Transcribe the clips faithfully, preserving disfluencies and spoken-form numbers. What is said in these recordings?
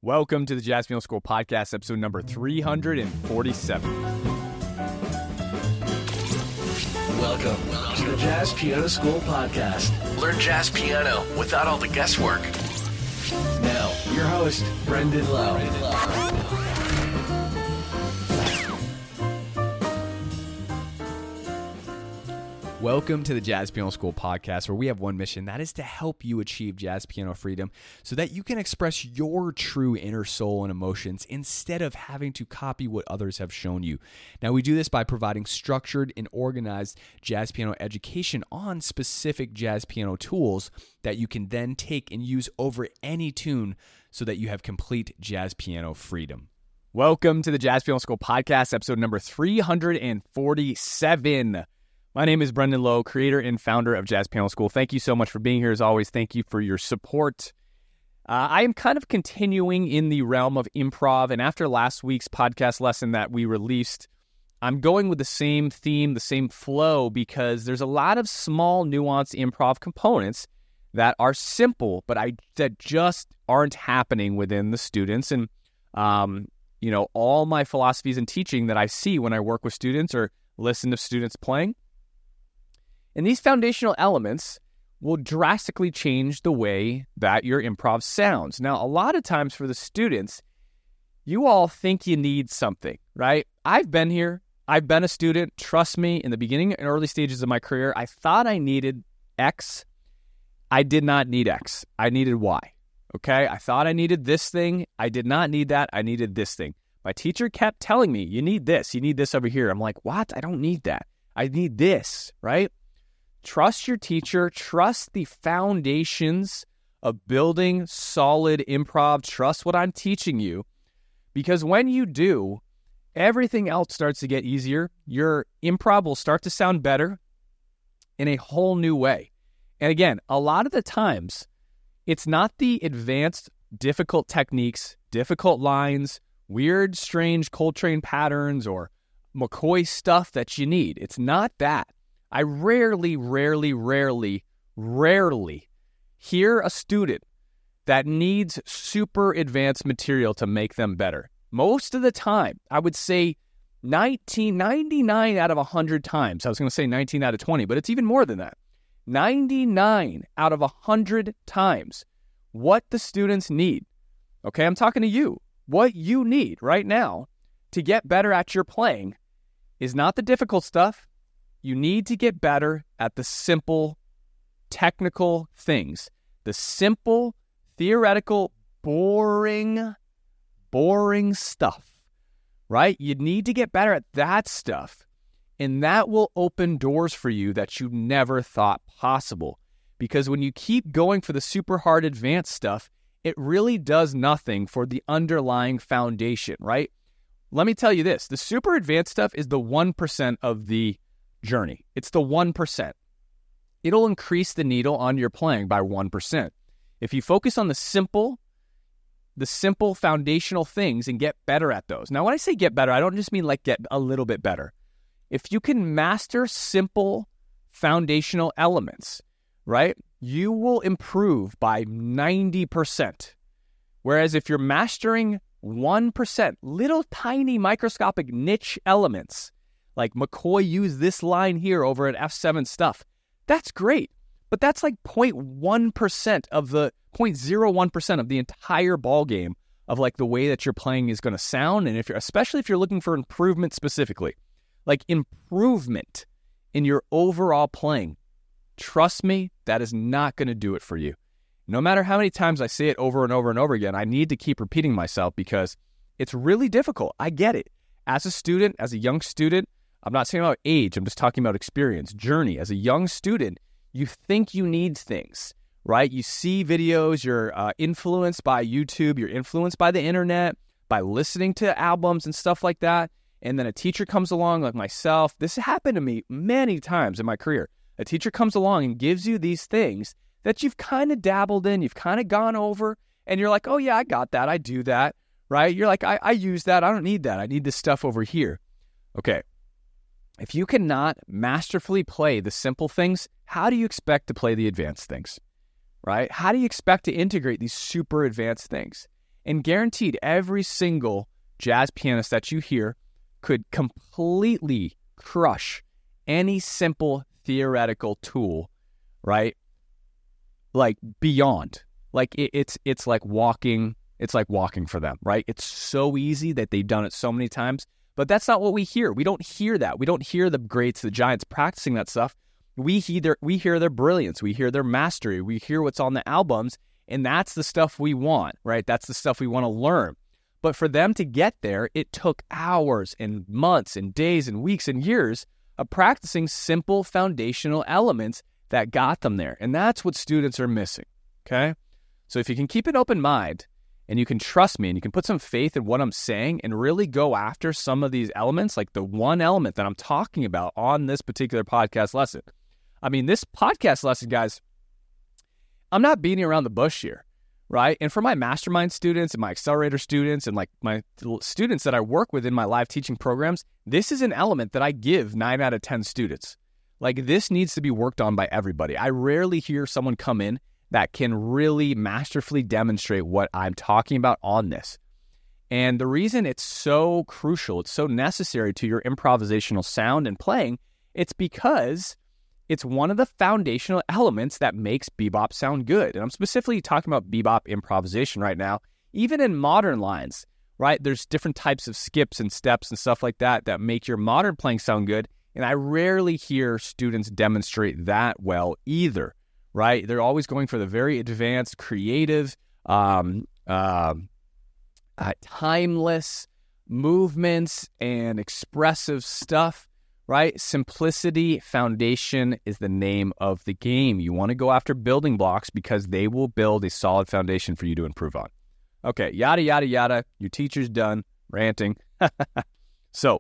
Welcome to the Jazz Piano School Podcast, episode number three hundred forty-seven. Welcome to the Jazz Piano School Podcast. Learn jazz piano without all the guesswork. Now, your host, Brendan Lowe. Welcome to the Jazz Piano School Podcast, where we have one mission, that is to help you achieve jazz piano freedom so that you can express your true inner soul and emotions instead of having to copy what others have shown you. Now, we do this by providing structured and organized jazz piano education on specific jazz piano tools that you can then take and use over any tune so that you have complete jazz piano freedom. Welcome to the Jazz Piano School Podcast, episode number three hundred forty-seven. My name is Brendan Lowe, creator and founder of Jazz Piano School. Thank you so much for being here. As always, thank you for your support. Uh, I am kind of continuing in the realm of improv, and after last week's podcast lesson that we released, I'm going with the same theme, the same flow, because there's a lot of small, nuanced improv components that are simple, but I that just aren't happening within the students. And, um, you know, all my philosophies and teaching that I see when I work with students or listen to students playing, and these foundational elements will drastically change the way that your improv sounds. Now, a lot of times for the students, you all think you need something, right? I've been here. I've been a student. Trust me, in the beginning and early stages of my career, I thought I needed X. I did not need X. I needed Y, okay? I thought I needed this thing. I did not need that. I needed this thing. My teacher kept telling me, you need this. You need this over here. I'm like, what? I don't need that. I need this, right? Trust your teacher. Trust the foundations of building solid improv. Trust what I'm teaching you. Because when you do, everything else starts to get easier. Your improv will start to sound better in a whole new way. And again, a lot of the times, it's not the advanced, difficult techniques, difficult lines, weird, strange Coltrane patterns, or McCoy stuff that you need. It's not that. I rarely, rarely, rarely, rarely hear a student that needs super advanced material to make them better. Most of the time, I would say nineteen, ninety-nine out of one hundred times. I was going to say nineteen out of twenty, but it's even more than that. ninety-nine out of one hundred times what the students need. Okay, I'm talking to you. What you need right now to get better at your playing is not the difficult stuff. You need to get better at the simple, technical things. The simple, theoretical, boring, boring stuff, right? You need to get better at that stuff, and that will open doors for you that you never thought possible. Because when you keep going for the super hard advanced stuff, it really does nothing for the underlying foundation, right? Let me tell you this. The super advanced stuff is the one percent of the journey. It's the one percent. It'll increase the needle on your playing by one percent. If you focus on the simple, the simple foundational things and get better at those. Now, when I say get better, I don't just mean like get a little bit better. If you can master simple foundational elements, right, you will improve by ninety percent. Whereas if you're mastering one percent, little tiny microscopic niche elements, like McCoy used this line here over at F seven stuff. That's great, but that's like zero point one percent of the zero point zero one percent of the entire ball game of like the way that your playing is going to sound. And if you're, especially if you're looking for improvement specifically, like improvement in your overall playing, trust me, that is not going to do it for you. No matter how many times I say it over and over and over again, I need to keep repeating myself because it's really difficult. I get it. As a student, as a young student, I'm not saying about age, I'm just talking about experience, journey. As a young student, you think you need things, right? You see videos, you're uh, influenced by YouTube, you're influenced by the internet, by listening to albums and stuff like that. And then a teacher comes along like myself. This happened to me many times in my career. A teacher comes along and gives you these things that you've kind of dabbled in, you've kind of gone over, and you're like, oh yeah, I got that, I do that, right? You're like, I, I use that, I don't need that, I need this stuff over here. Okay. If you cannot masterfully play the simple things, how do you expect to play the advanced things, right? How do you expect to integrate these super advanced things? And guaranteed, every single jazz pianist that you hear could completely crush any simple theoretical tool, right? Like beyond. Like it, it's it's like walking, it's like walking for them, right? It's so easy that they've done it so many times. But that's not what we hear. We don't hear that. We don't hear the greats, the giants practicing that stuff. We hear their, we hear their brilliance. We hear their mastery. We hear what's on the albums, and that's the stuff we want, right? That's the stuff we want to learn. But for them to get there, it took hours and months and days and weeks and years of practicing simple foundational elements that got them there. And that's what students are missing, okay? So if you can keep an open mind and you can trust me and you can put some faith in what I'm saying and really go after some of these elements, like the one element that I'm talking about on this particular podcast lesson. I mean, this podcast lesson, guys, I'm not beating around the bush here, right? And for my mastermind students and my accelerator students and like my students that I work with in my live teaching programs, this is an element that I give nine out of ten students. Like this needs to be worked on by everybody. I rarely hear someone come in that can really masterfully demonstrate what I'm talking about on this. And the reason it's so crucial, it's so necessary to your improvisational sound and playing, it's because it's one of the foundational elements that makes bebop sound good. And I'm specifically talking about bebop improvisation right now. Even in modern lines, right? There's different types of skips and steps and stuff like that that make your modern playing sound good. And I rarely hear students demonstrate that well either, right? They're always going for the very advanced, creative, um, uh, uh, timeless movements and expressive stuff. Right? Simplicity Foundation is the name of the game. You want to go after building blocks because they will build a solid foundation for you to improve on. Okay, yada, yada, yada. Your teacher's done ranting. So,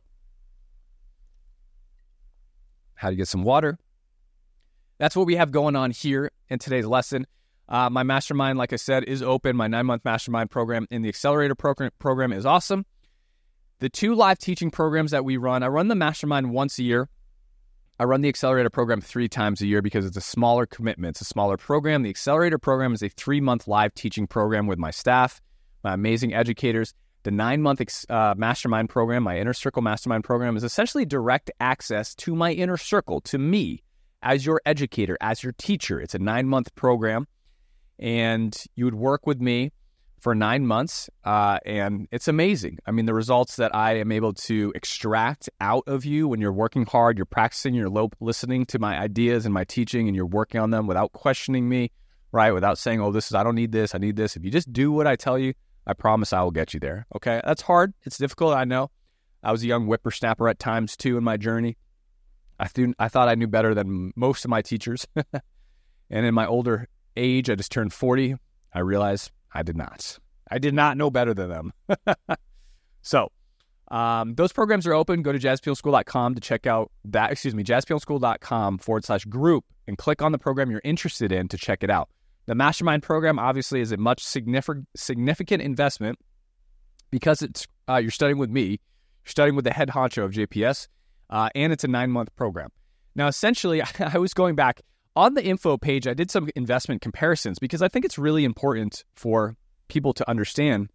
how to get some water. That's what we have going on here in today's lesson. Uh, my mastermind, like I said, is open. My nine-month mastermind program in the accelerator program, program is awesome. The two live teaching programs that we run, I run the mastermind once a year. I run the accelerator program three times a year because it's a smaller commitment. It's a smaller program. The accelerator program is a three-month live teaching program with my staff, my amazing educators. The nine-month uh, mastermind program, my Inner Circle mastermind program, is essentially direct access to my inner circle, to me as your educator, as your teacher. It's a nine-month program, and you would work with me for nine months, uh, and it's amazing. I mean, the results that I am able to extract out of you when you're working hard, you're practicing, you're lo- listening to my ideas and my teaching, and you're working on them without questioning me, right? Without saying, oh, this is, I don't need this, I need this. If you just do what I tell you, I promise I will get you there, okay? That's hard. It's difficult, I know. I was a young whippersnapper at times, too, in my journey. I, th- I thought I knew better than most of my teachers. And in my older age, I just turned forty, I realized I did not. I did not know better than them. So, um, those programs are open. Go to jazz piano school dot com to check out that, excuse me, jazz piano school dot com forward slash group and click on the program you're interested in to check it out. The mastermind program obviously is a much significant significant investment because it's uh, you're studying with me, you're studying with the head honcho of J P S, uh, and it's a nine-month program. Now, essentially, I was going back on the info page. I did some investment comparisons because I think it's really important for people to understand,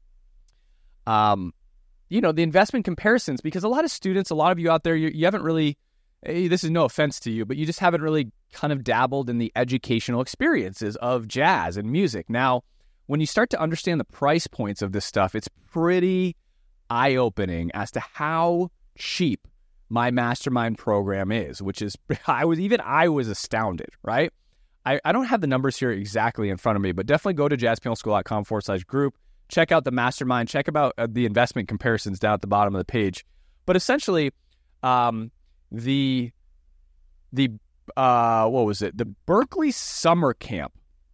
um, you know, the investment comparisons, because a lot of students, a lot of you out there, you, you haven't really, hey, this is no offense to you, but you just haven't really kind of dabbled in the educational experiences of jazz and music. Now, when you start to understand the price points of this stuff, it's pretty eye-opening as to how cheap my mastermind program is, which is, I was, even I was astounded, right? I, I don't have the numbers here exactly in front of me, but definitely go to jazz piano school dot com forward slash group. Check out the mastermind. Check about uh, the investment comparisons down at the bottom of the page. But essentially, um, the, the uh, what was it? The Berklee Summer Camp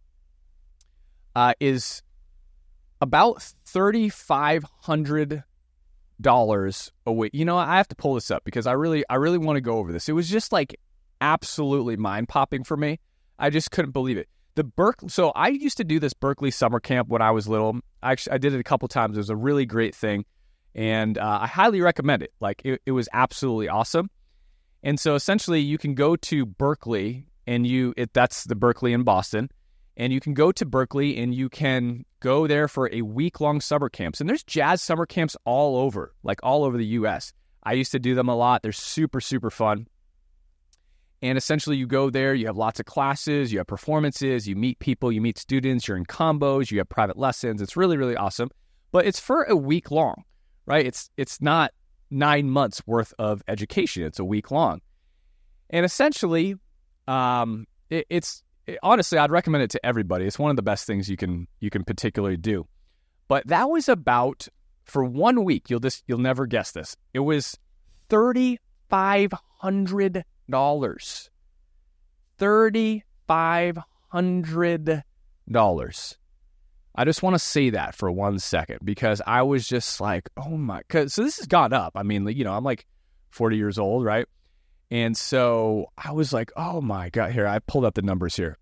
uh, is about thirty-five hundred dollars a week. You know, I have to pull this up because I really, I really want to go over this. It was just like absolutely mind-popping for me. I just couldn't believe it. The Berklee, so I used to do this Berklee Summer Camp when I was little. Actually, I did it a couple times. It was a really great thing, and uh, I highly recommend it. Like, it, it was absolutely awesome. And so, essentially, you can go to Berklee, and you it that's the Berklee in Boston, And you can go to Berkeley and you can go there for a week-long summer camps. And there's jazz summer camps all over, like all over the U S. I used to do them a lot. They're super, super fun. And essentially you go there, you have lots of classes, you have performances, you meet people, you meet students, you're in combos, you have private lessons. It's really, really awesome. But it's for a week long, right? It's it's not nine months worth of education. It's a week long. And essentially, um, it, it's it, honestly, I'd recommend it to everybody. It's one of the best things you can you can particularly do. But that was about, for one week, you'll just you'll never guess this. It was thirty-five hundred dollars. thirty-five hundred dollars. I just want to say that for one second because I was just like, oh my, cause so this has gone up. I mean, you know, I'm like forty years old, right? And so I was like, oh my God, here, I pulled up the numbers here.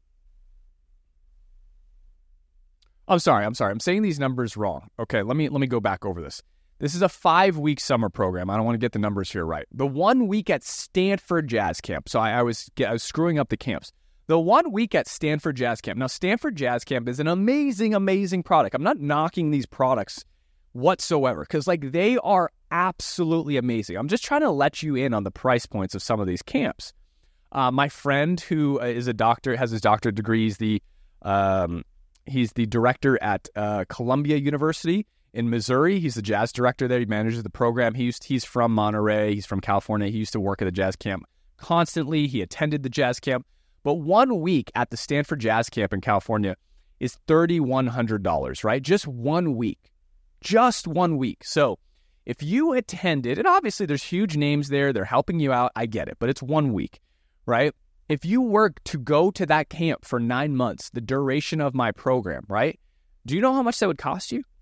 I'm sorry, I'm sorry. I'm saying these numbers wrong. Okay, let me let me go back over this. This is a five-week summer program. I don't want to get the numbers here right. The one week at Stanford Jazz Camp. So I, I was I was screwing up the camps. The one week at Stanford Jazz Camp. Now, Stanford Jazz Camp is an amazing, amazing product. I'm not knocking these products whatsoever because, like, they are absolutely amazing. I'm just trying to let you in on the price points of some of these camps. Uh, my friend who is a doctor, has his doctorate degree, he's the, um, he's the director at uh, Columbia University in Missouri. He's the jazz director there. He manages the program. He used, he's from Monterey. He's from California. He used to work at the jazz camp constantly. He attended the jazz camp. But one week at the Stanford Jazz Camp in California is three thousand one hundred dollars, right? Just one week. Just one week. So if you attended, and obviously there's huge names there, they're helping you out, I get it, but it's one week, right? If you were to go to that camp for nine months, the duration of my program, right? Do you know how much that would cost you?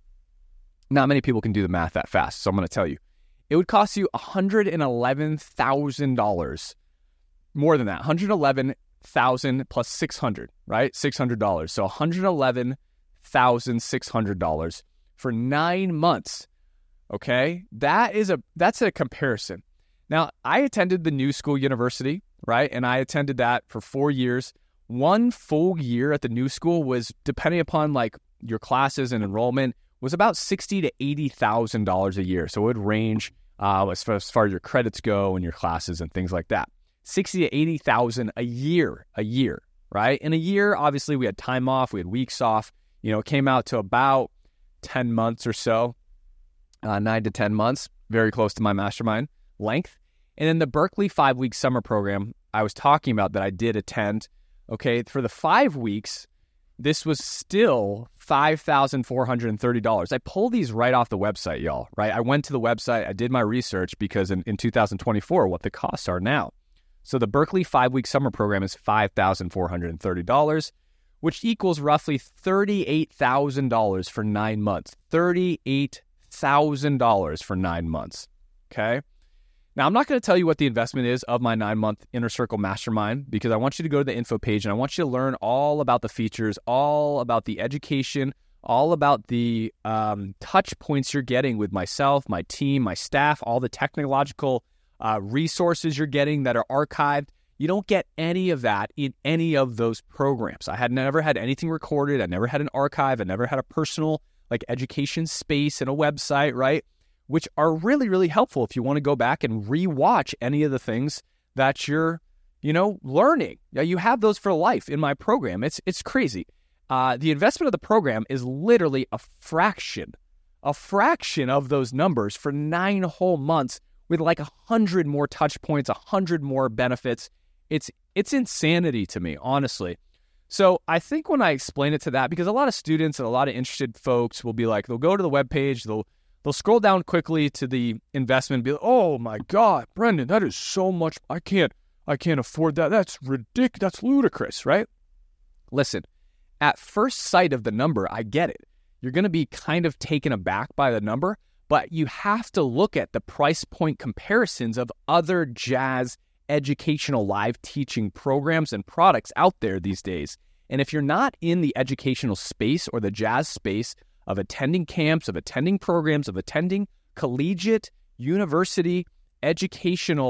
Not many people can do the math that fast, so I'm going to tell you. It would cost you one hundred eleven thousand dollars. More than that, one hundred eleven thousand plus six hundred, right? six hundred dollars. So one hundred eleven thousand six hundred dollars for nine months. Okay? That is a that's a comparison. Now, I attended the New School University, right? And I attended that for four years. One full year at the New School was, depending upon like your classes and enrollment, was about sixty to eighty thousand dollars a year. So it would range uh, as far as far as your credits go and your classes and things like that. sixty to eighty thousand a year, a year, right? In a year, obviously, we had time off, we had weeks off. You know, it came out to about ten months or so, uh, nine to ten months, very close to my mastermind length. And then the Berkeley five-week summer program I was talking about that I did attend, okay, for the five weeks, this was still five thousand four hundred thirty dollars. I pulled these right off the website, y'all, right? I went to the website, I did my research because in, in two thousand twenty-four, what the costs are now. So the Berkeley five-week summer program is five thousand four hundred thirty dollars, which equals roughly thirty-eight thousand dollars for nine months. thirty-eight thousand dollars for nine months, okay? Now, I'm not going to tell you what the investment is of my nine-month Inner Circle Mastermind because I want you to go to the info page and I want you to learn all about the features, all about the education, all about the um, touch points you're getting with myself, my team, my staff, all the technological uh, resources you're getting that are archived. You don't get any of that in any of those programs. I had never had anything recorded. I never had an archive. I never had a personal like education space and a website, right? Which are really, really helpful if you want to go back and rewatch any of the things that you're, you know, learning. Yeah, you have those for life in my program. It's it's crazy. Uh, the investment of the program is literally a fraction, a fraction of those numbers for nine whole months with like a hundred more touch points, a hundred more benefits. It's it's insanity to me, honestly. So I think when I explain it to that, because a lot of students and a lot of interested folks will be like, they'll go to the webpage, they'll They'll scroll down quickly to the investment and be like, oh my God, Brendan, that is so much. I can't, I can't afford that. That's ridiculous. That's ludicrous, right? Listen, at first sight of the number, I get it. You're going to be kind of taken aback by the number, but you have to look at the price point comparisons of other jazz educational live teaching programs and products out there these days. And if you're not in the educational space or the jazz space, of attending camps, of attending programs, of attending collegiate, university, educational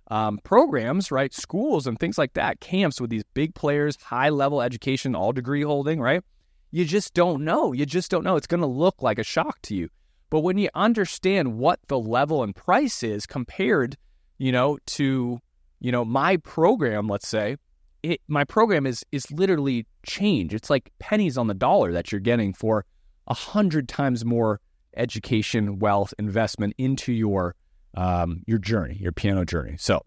um, programs, right? Schools and things like that, camps with these big players, high-level education, all degree holding, right? You just don't know. You just don't know. It's going to look like a shock to you. But when you understand what the level and price is compared, you know, to, you know, my program, let's say, it, my program is is literally change. It's like pennies on the dollar that you're getting for a hundred times more education, wealth, investment into your um, your journey, your piano journey. So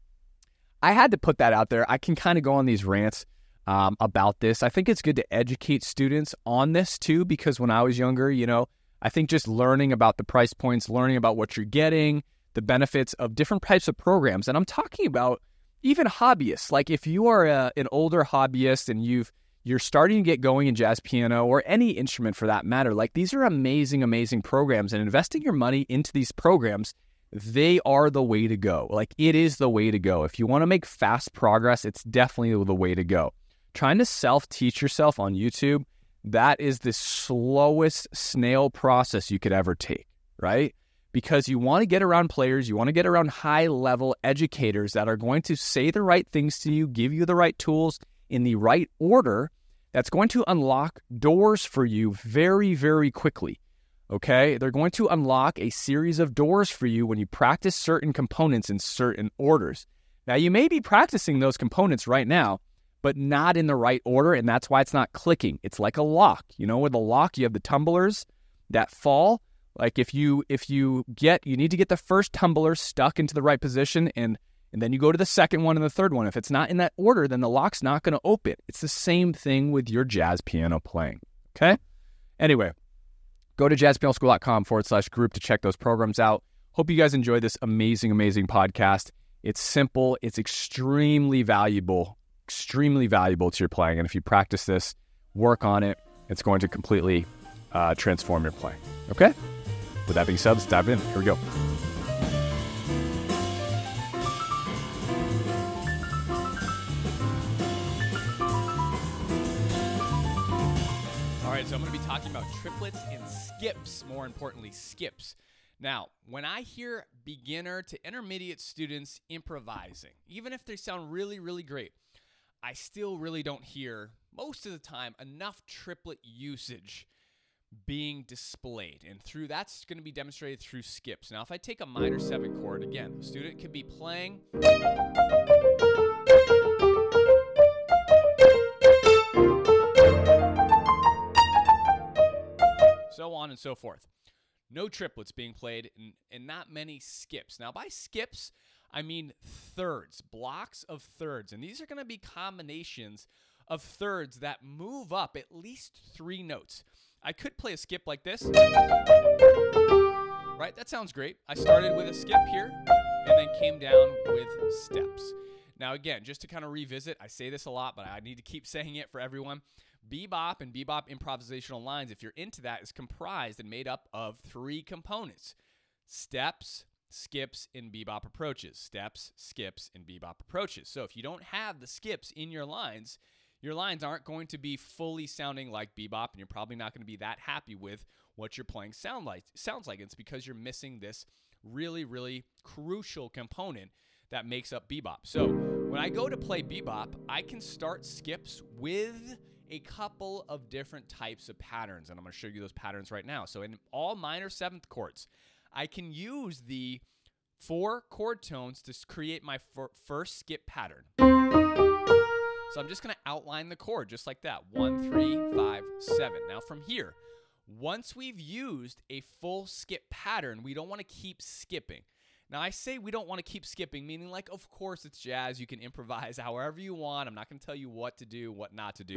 I had to put that out there. I can kind of go on these rants um, about this. I think it's good to educate students on this too, because when I was younger, you know, I think just learning about the price points, learning about what you're getting, the benefits of different types of programs. And I'm talking about even hobbyists. Like if you are a, an older hobbyist and you've, you're starting to get going in jazz piano or any instrument for that matter, like these are amazing, amazing programs, and investing your money into these programs, they are the way to go. Like it is the way to go. If you want to make fast progress, it's definitely the way to go. Trying to self-teach yourself on YouTube, that is the slowest snail process you could ever take, right? Because you want to get around players, you want to get around high-level educators that are going to say the right things to you, give you the right tools in the right order, that's going to unlock doors for you very, very quickly, okay? They're going to unlock a series of doors for you when you practice certain components in certain orders. Now, you may be practicing those components right now, but not in the right order, and that's why it's not clicking. It's like a lock. You know, with a lock, you have the tumblers that fall. Like if you if you get, you need to get the first tumbler stuck into the right position, and, and then you go to the second one and the third one. If it's not in that order, then the lock's not going to open. It's the same thing with your jazz piano playing, okay? Anyway, go to jazzpianoschool.com forward slash group to check those programs out. Hope you guys enjoy this amazing, amazing podcast. It's simple. It's extremely valuable. extremely valuable to your playing. And if you practice this, work on it, it's going to completely uh, transform your playing. Okay? With that being said, let's dive in. Here we go. All right, so I'm going to be talking about triplets and skips, more importantly, skips. Now, when I hear beginner to intermediate students improvising, even if they sound really, really great, I still really don't hear, most of the time, enough triplet usage being displayed. And through that's going to be demonstrated through skips. Now, if I take a minor seven chord, again, the student could be playing. So on and so forth. No triplets being played and, and not many skips. Now, by skips, I mean thirds, blocks of thirds. And these are going to be combinations of thirds that move up at least three notes. I could play a skip like this. Right? That sounds great. I started with a skip here and then came down with steps. Now, again, just to kind of revisit, I say this a lot, but I need to keep saying it for everyone. Bebop and bebop improvisational lines, if you're into that, is comprised and made up of three components: steps, skips, and bebop approaches. Steps, skips, and bebop approaches. So if you don't have the skips in your lines, your lines aren't going to be fully sounding like bebop, and you're probably not going to be that happy with what you're playing sound like, sounds like. It's because you're missing this really, really crucial component that makes up bebop. So when I go to play bebop, I can start skips with a couple of different types of patterns, and I'm going to show you those patterns right now. So in all minor seventh chords, I can use the four chord tones to create my fir- first skip pattern. So I'm just going to outline the chord just like that. One, three, five, seven. Now from here, once we've used a full skip pattern, we don't want to keep skipping. Now I say we don't want to keep skipping, meaning like, of course it's jazz. You can improvise however you want. I'm not going to tell you what to do, what not to do.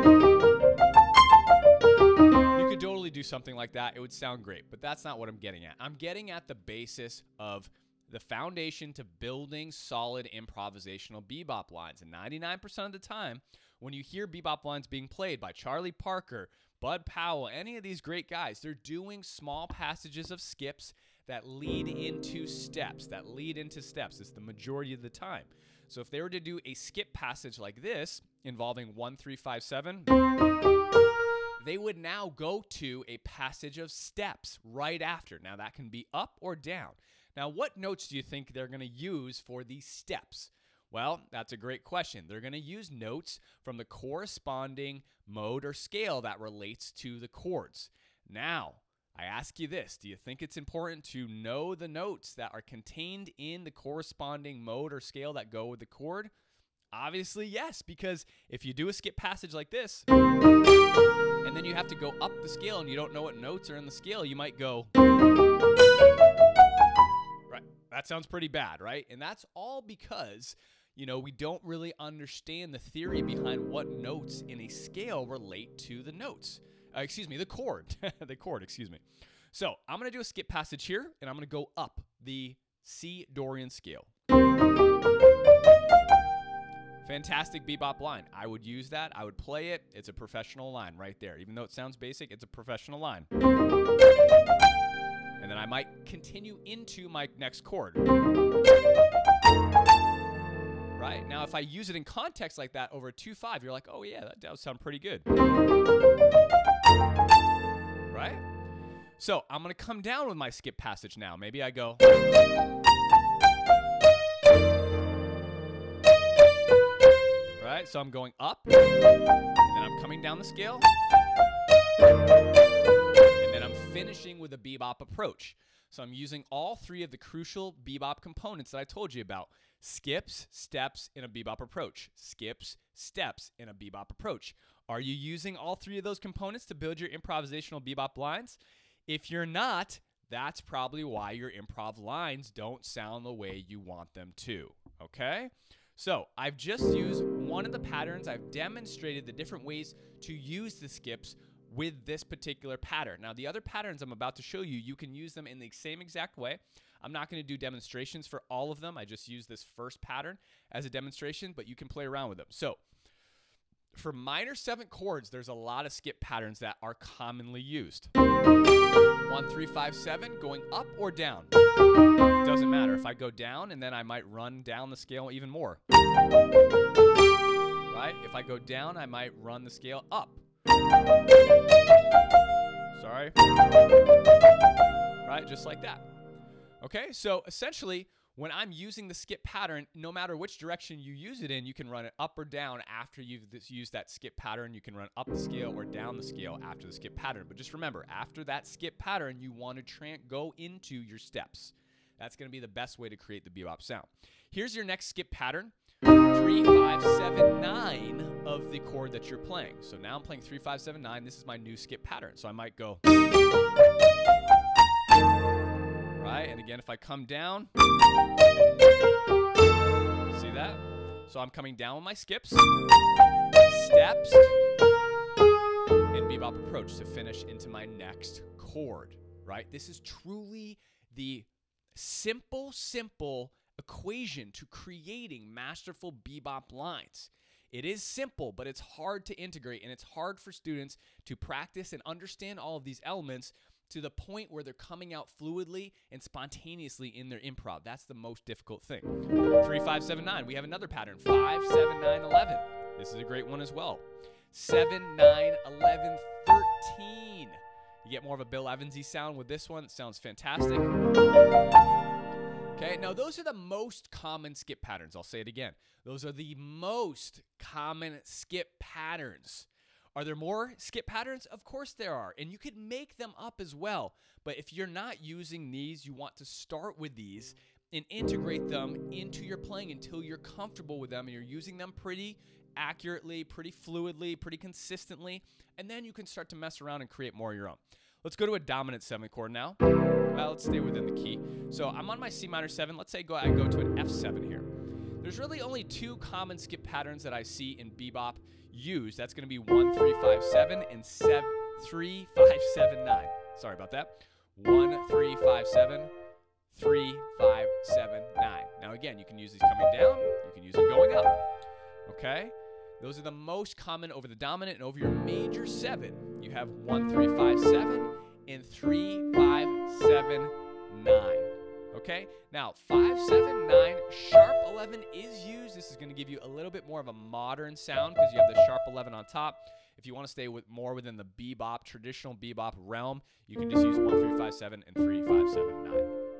You could totally do something like that. It would sound great, but that's not what I'm getting at. I'm getting at the basis of the foundation to building solid improvisational bebop lines. And ninety-nine percent of the time, when you hear bebop lines being played by Charlie Parker, Bud Powell, any of these great guys, they're doing small passages of skips that lead into steps, that lead into steps. It's the majority of the time. So if they were to do a skip passage like this, involving one, three, five, seven, they would now go to a passage of steps right after. Now that can be up or down. Now, what notes do you think they're going to use for these steps? Well, that's a great question. They're going to use notes from the corresponding mode or scale that relates to the chords. Now, I ask you this. Do you think it's important to know the notes that are contained in the corresponding mode or scale that go with the chord? Obviously, yes, because if you do a skip passage like this, and then you have to go up the scale and you don't know what notes are in the scale, you might go, right? That sounds pretty bad, right? And that's all because, you know, we don't really understand the theory behind what notes in a scale relate to the notes. Uh, excuse me, the chord. the chord, excuse me. So I'm going to do a skip passage here, and I'm going to go up the C Dorian scale. Fantastic bebop line. I would use that. I would play it. It's a professional line right there. Even though it sounds basic, it's a professional line. And then I might continue into my next chord. Right? Now, if I use it in context like that over two five, you're like, oh, yeah, that does sound pretty good. Right? So I'm going to come down with my skip passage now. Maybe I go. Right? So I'm going up, and then I'm coming down the scale, and then I'm finishing with a bebop approach. So I'm using all three of the crucial bebop components that I told you about. Skips, steps, and a bebop approach. Skips, steps, and a bebop approach. Are you using all three of those components to build your improvisational bebop lines? If you're not, that's probably why your improv lines don't sound the way you want them to, okay? So I've just used one of the patterns. I've demonstrated the different ways to use the skips with this particular pattern. Now, the other patterns I'm about to show you, you can use them in the same exact way. I'm not going to do demonstrations for all of them. I just use this first pattern as a demonstration, but you can play around with them. So for minor seventh chords, there's a lot of skip patterns that are commonly used. One, three, five, seven, going up or down. Doesn't matter. If I go down, and then I might run down the scale even more. Right? If I go down, I might run the scale up. Sorry. Right? Just like that. Okay? So essentially, when I'm using the skip pattern, no matter which direction you use it in, you can run it up or down after you've used that skip pattern. You can run up the scale or down the scale after the skip pattern. But just remember, after that skip pattern, you want to tra- go into your steps. That's going to be the best way to create the bebop sound. Here's your next skip pattern. Three, five, seven, nine of the chord that you're playing. So now I'm playing three, five, seven, nine. This is my new skip pattern. So I might go. Right? And again, if I come down, see that? So I'm coming down with my skips, steps, and bebop approach to finish into my next chord. Right? This is truly the simple, simple equation to creating masterful bebop lines. It is simple, but it's hard to integrate, and it's hard for students to practice and understand all of these elements to the point where they're coming out fluidly and spontaneously in their improv. That's the most difficult thing. Three, five, seven, nine. We have another pattern. Five, seven, nine, eleven. This is a great one as well. Seven, nine, eleven, thirteen. You get more of a Bill Evans-y sound with this one. It sounds fantastic. Okay, now those are the most common skip patterns. I'll say it again. Those are the most common skip patterns. Are there more skip patterns? Of course there are, and you could make them up as well. But if you're not using these, you want to start with these and integrate them into your playing until you're comfortable with them and you're using them pretty accurately, pretty fluidly, pretty consistently, and then you can start to mess around and create more of your own. Let's go to a dominant seventh chord now. Well, let's stay within the key. So I'm on my C minor seven. Let's say go, I go to an F seven here. There's really only two common skip patterns that I see in bebop used. That's going to be one, three, five, seven, and seven, three, five, seven, nine. Sorry about that. One, three, five, seven, three, five, seven, nine. Now again, you can use these coming down. You can use them going up. Okay? Those are the most common over the dominant, and over your major seven, you have one, three, five, seven, and three, five, seven, nine. Okay? Now, five, seven, nine, sharp eleven is used. This is going to give you a little bit more of a modern sound because you have the sharp eleven on top. If you want to stay with more within the bebop, traditional bebop realm, you can just use one, three, five, seven, and three, five, seven, nine.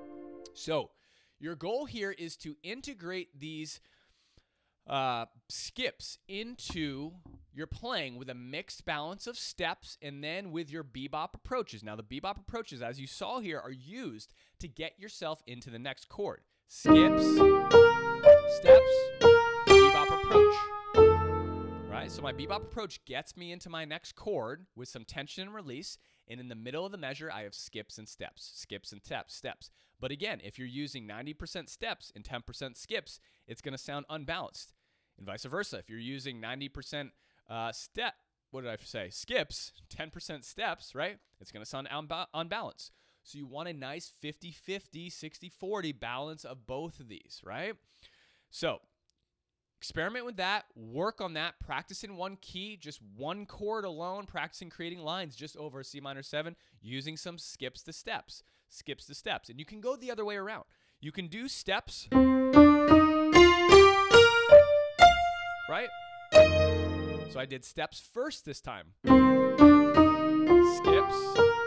So your goal here is to integrate these uh, skips into your playing with a mixed balance of steps and then with your bebop approaches. Now, the bebop approaches, as you saw here, are used to get yourself into the next chord. Skips, steps, bebop approach. Right? So my bebop approach gets me into my next chord with some tension and release, and in the middle of the measure, I have skips and steps, skips and steps, steps. But again, if you're using ninety percent steps and ten percent skips, it's going to sound unbalanced. And vice versa. If you're using ninety percent uh, step, what did I say? Skips, ten percent steps, right? It's going to sound unba- unbalanced. So you want a nice fifty fifty, sixty forty balance of both of these, right? So experiment with that, work on that, practice in one key, just one chord alone, practicing creating lines just over a C minor seven, using some skips to steps, skips to steps. And you can go the other way around. You can do steps, right? So I did steps first this time. Skips,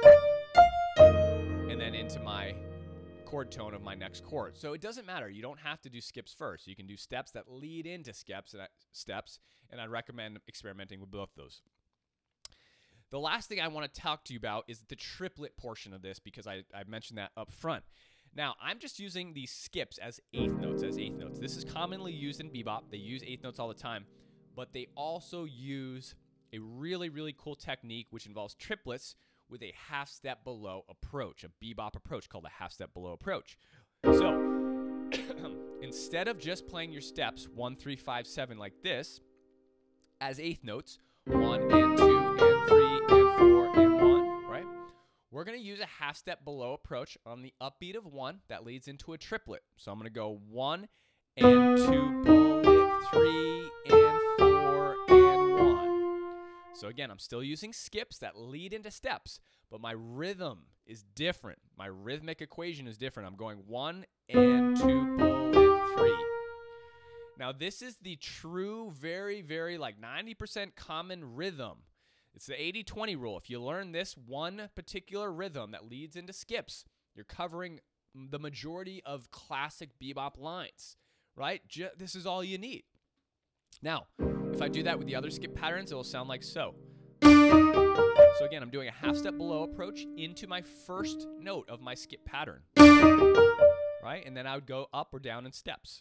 and then into my chord tone of my next chord. So it doesn't matter. You don't have to do skips first. You can do steps that lead into skips and steps, and I recommend experimenting with both those. The last thing I want to talk to you about is the triplet portion of this, because I, I mentioned that up front. Now, I'm just using these skips as eighth notes, as eighth notes. This is commonly used in bebop. They use eighth notes all the time, but they also use a really, really cool technique which involves triplets with a half step below approach, a bebop approach called a half step below approach. So instead of just playing your steps one, three, five, seven like this as eighth notes, one and two and three and four and one, right? We're going to use a half step below approach on the upbeat of one that leads into a triplet. So I'm going to go one and two, bullet, three and four and one. So again, I'm still using skips that lead into steps, but my rhythm is different. My rhythmic equation is different. I'm going one and two, bullet, three. Now this is the true, very, very like ninety percent common rhythm. It's the eighty twenty rule. If you learn this one particular rhythm that leads into skips, you're covering the majority of classic bebop lines, right? Ju- this is all you need. Now, if I do that with the other skip patterns, it will sound like so. So again, I'm doing a half step below approach into my first note of my skip pattern, right? And then I would go up or down in steps.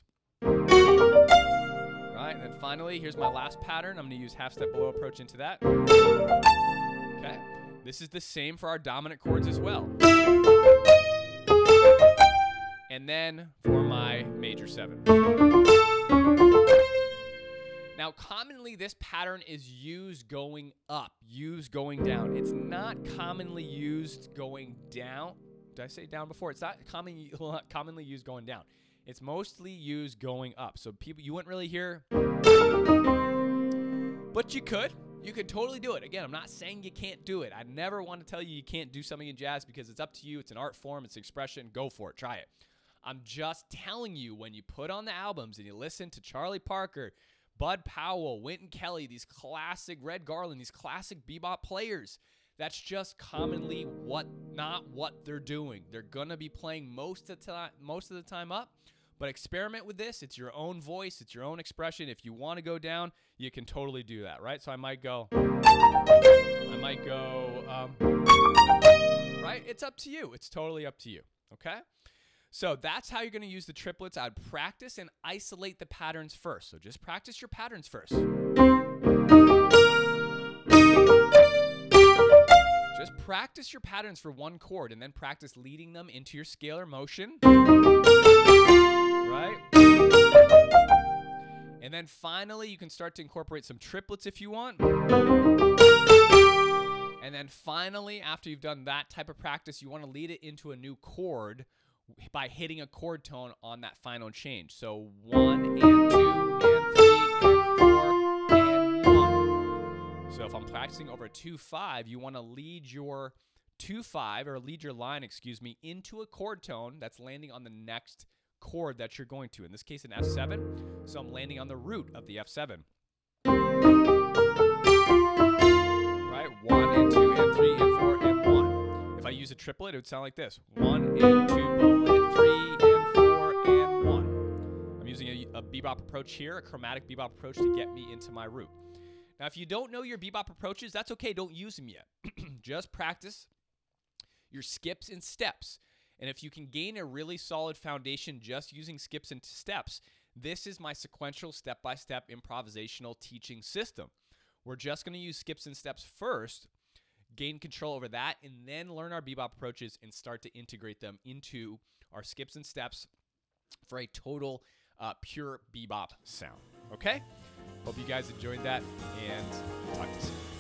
Right, and then finally, here's my last pattern. I'm going to use half step below approach into that. Okay, this is the same for our dominant chords as well. And then for my major seven. Now, commonly, this pattern is used going up, used going down. It's not commonly used going down. Did I say down before? It's not common, commonly used going down. It's mostly used going up. So people, you wouldn't really hear, but you could. You could totally do it. Again, I'm not saying you can't do it. I never want to tell you you can't do something in jazz because it's up to you. It's an art form. It's expression. Go for it. Try it. I'm just telling you, when you put on the albums and you listen to Charlie Parker, Bud Powell, Wynton Kelly, these classic, Red Garland, these classic bebop players, that's just commonly what, not what they're doing. They're going to be playing most of the time, most of the time up, but experiment with this. It's your own voice. It's your own expression. If you want to go down, you can totally do that, right? So I might go, I might go, um, right? It's up to you. It's totally up to you, okay? So that's how you're going to use the triplets. I'd practice and isolate the patterns first. So just practice your patterns first. Just practice your patterns for one chord and then practice leading them into your scalar motion. Right? And then finally, you can start to incorporate some triplets if you want. And then finally, after you've done that type of practice, you want to lead it into a new chord by hitting a chord tone on that final change. So one and two and three and four and one. So if I'm practicing over a two five, you want to lead your two five or lead your line, excuse me, into a chord tone that's landing on the next chord that you're going to. In this case, an F seven. So I'm landing on the root of the F seven. Right? One and two and three and four and one. If I use a triplet, it would sound like this. One and two, bullet, three bebop approach here, a chromatic bebop approach to get me into my root. Now, if you don't know your bebop approaches, that's okay. Don't use them yet. Just practice your skips and steps. And if you can gain a really solid foundation just using skips and steps, this is my sequential step-by-step improvisational teaching system. We're just going to use skips and steps first, gain control over that, and then learn our bebop approaches and start to integrate them into our skips and steps for a total uh, pure bebop sound. Okay? Hope you guys enjoyed that, and talk to you soon.